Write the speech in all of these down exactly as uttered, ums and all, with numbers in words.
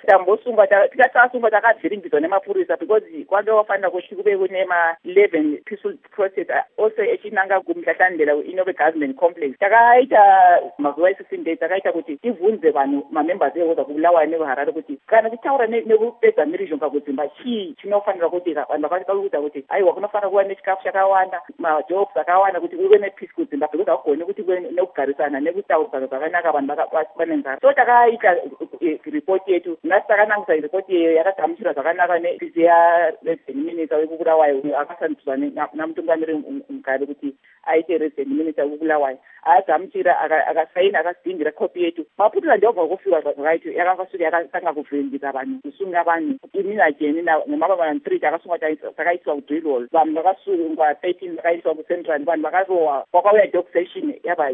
tambosungwa tikasasungwa takavhiringidzwa nemapurisa because kwanga wafanira kuti kuve kune ma-eleven peaceful protest also echinanga kumhlahlandela inove government complex. Takaita mazuva e-sixteen days takaita kuti tivhunze vanhu mamembers ehoza kubulawayo neveharare kuti kana tichaura nekupedza mhirizhonga kudzimba chii chinofanira kuitika. Vanhu vakaudza kuti aiwa kunofanira kuva nechikafu chakawanda, majobs akawanda kuti uve nepeace kudzimba because hakugoni kuti uve nekugarisana nekutaurisana zvakanaka vanhu vane nzara. So takaita ripoti yetu nhasi takanangisa ripoti iyoyo yakagamuchira zvakanaka nepeace yaresident minister wekubulawayo akasandudzwa namutungamiri mugare kuti aite resident minister wekubulawayo akagamuchira akasaina akasidhingira kopi yetu. Mapurisa ndobva kufiwa zvakaiti yakanga suri yakatanga kuvhiringidza vanhu kusunga vanhu iminajeni nemabamana three takasungwa takaiswa kudrillhall. Vanhu vakasungwa thirteen vakaiswa kucentral. Vanhu vakarohwa kwakauya dog session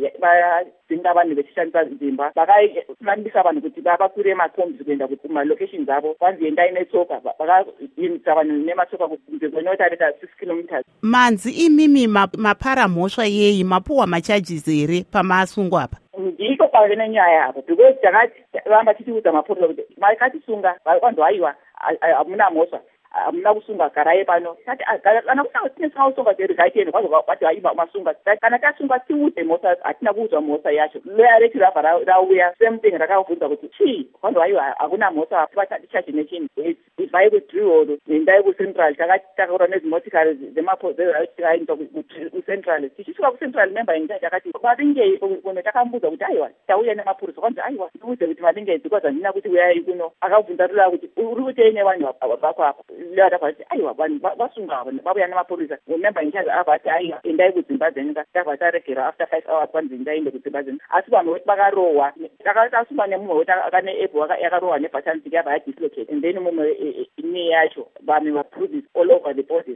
vadzinga vanhu vechishandisa dzimba vakafambisa vanhu kuti vakwire macombs kuenda kumalocations avo vanzi endai netsoka vakainisa vanhu nematsoka kunze kwenotarika six kilometers. Manzi imimi maparamhosva yeyi mapuwa macharges here pamasungwa apa? Ndiko pave nenyaya apo because takaramba tichiudza mapurisa kuti makatisunga vanhu aiwa hamuna mhosva hamuna kusunga garai pano. Kana kuna tinesina kusunga terigaiteni kwazvakati aiva masunga kana tasunga tiudze mhosva hatina kuudzwa mhosva yacho. Loya rechi rabva rauya same thing rakavhunza kuti chii vanhu aiwa hakuna mhosva tichachi nechini ibvai kudrillhall endai kucentral. Takataura nezimotikari dzemapozetikaendwa kucentral tichisvika kucentral member inja takati maringei kuno takambudza kuti aiwa tauya nemapurisa kwanzi aiwa tiudze kuti maringei because handina kuti uyai kuno. Akabvunza rula kuti uri kutei nevanhu vako apa levatavati aiwa vanhu vasunga vauya nemapurisa member incharge avati aiwa endai kudzimba dzenyu takabva taregera after five hours kwanzi ndaende kudzimba dzenyu asi vanhu voti vakarohwa. Takatasungwa nemunhu woti akane ebu yakarohwa nebhatanziki yabva yadislocate and then mumwe ini yacho vanhu vapruises all over the bodies.